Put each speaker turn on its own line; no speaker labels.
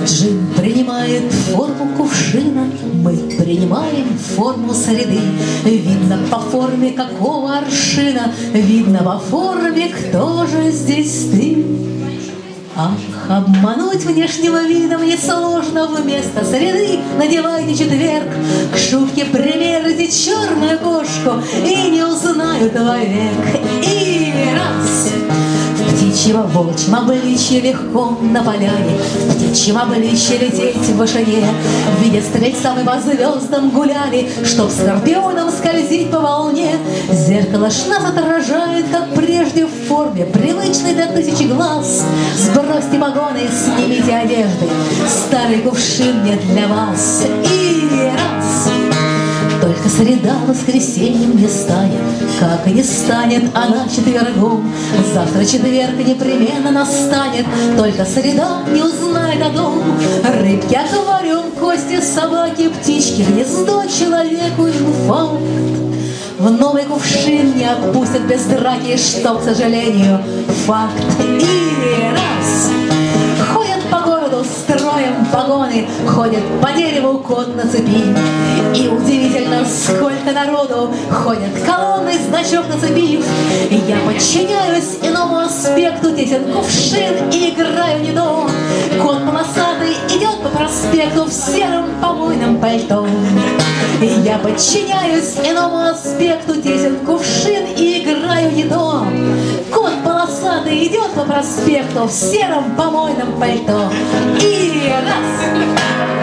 Джин принимает форму кувшина, мы принимаем форму среды. Видно по форме какого аршина, видно по форме, кто же здесь ты. Ах, обмануть внешнего вида мне сложно. Вместо среды надевайте четверг. К шубке примерьте черную кошку, и не узнают вовек. И раз. В птичьем волчьем обличье легко на поляне, в птичьем обличье лететь в вышине. Видя стрельца мы по звездам гуляли, чтоб скорпионом скользить по волне. Зеркало ж нас отражает, как прежде, в форме, привычной для тысячи глаз. Сбросьте погоны, снимите одежды, старый кувшин не для вас. И раз. Только среда воскресеньем не станет, как и не станет она четвергом. Завтра четверг непременно настанет, только среда не узнает о том. Рыбки, аквариум, кости, собаки, птички, гнездо человеку инфаркт. В новый кувшин не отпустят без драки, что, к сожалению, факт. И раз. Ходят по городу строем погоны, ходит по дереву кот на цепи. И удивительно, сколько народу ходят колонны, значок нацепив. И я подчиняюсь иному аспекту, тесен кувшин и играю не до. Кот полосатый идет по проспекту в сером помойном пальто. И я подчиняюсь иному аспекту, тесен кувшин и играю не до. Кот полосатый идет по проспекту в сером помойном пальто. И раз.